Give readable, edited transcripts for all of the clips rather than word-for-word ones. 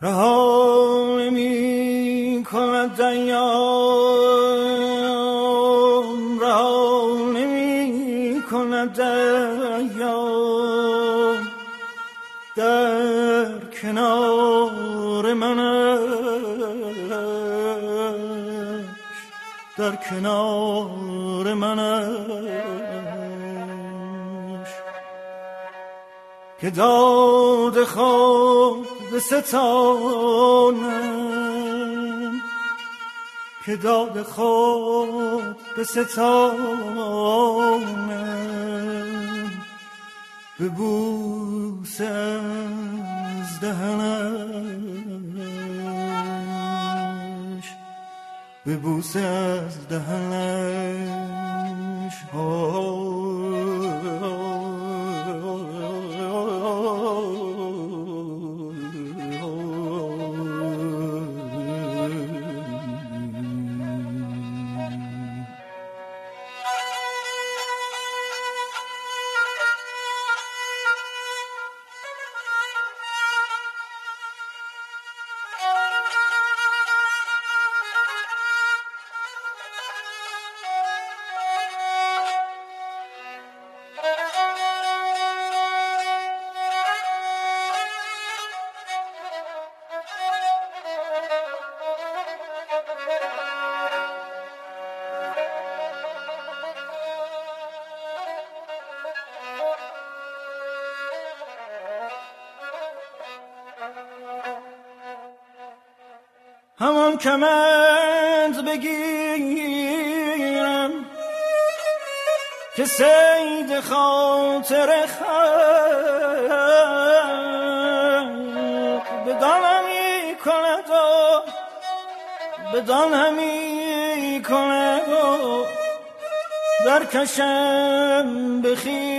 رها نمی کند ایام، رها نمی کند ایام، در کنار منش، در کنار منش، که داد خود به ستانم، که داد خود به ستانم، به بوس از دهنش، به بوس از دهنش. همان کمند بگیرم که صید خاطر خلق بدان همی کند و بدان همی کند و در کشم به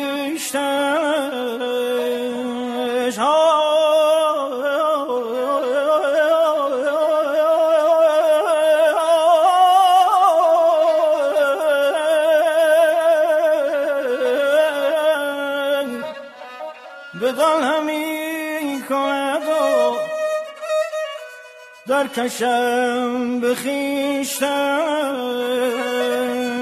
خویشتنش. بدان همی کند و در کشم به خویشتن.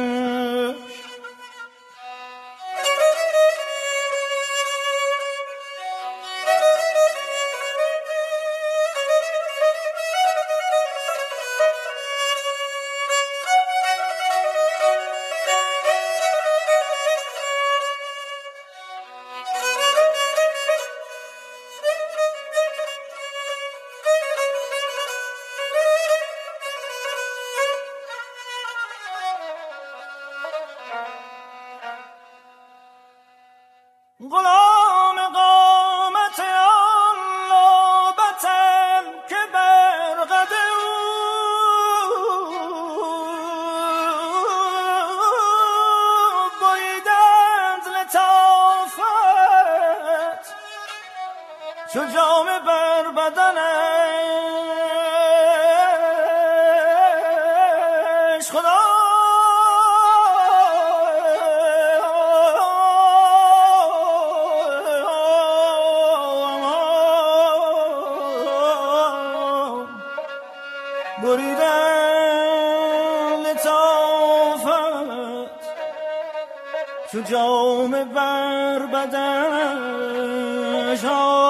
غلام قامت آن نوبتم که بر قد او بریدند لطافت چو جامه بر بدنش. خدا بریدن لطافت چو جامه بر بدنش.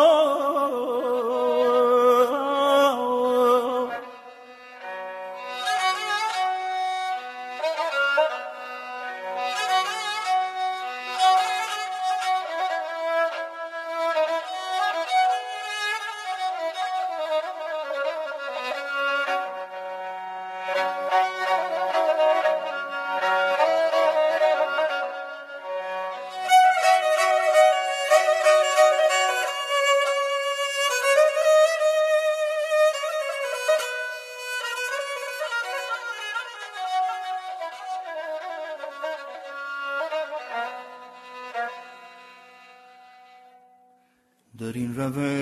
در این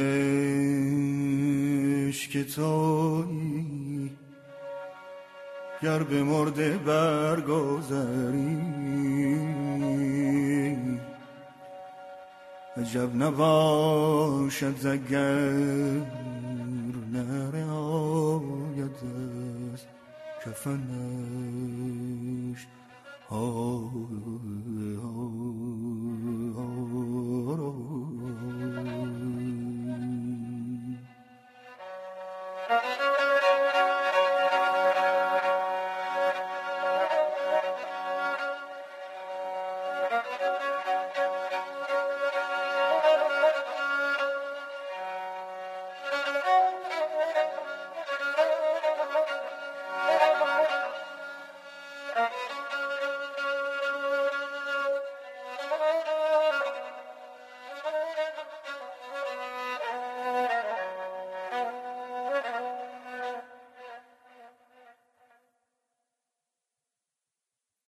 روش که تویی گر به مرده برگذری عجب نباشد اگر نرعاید از کفنش.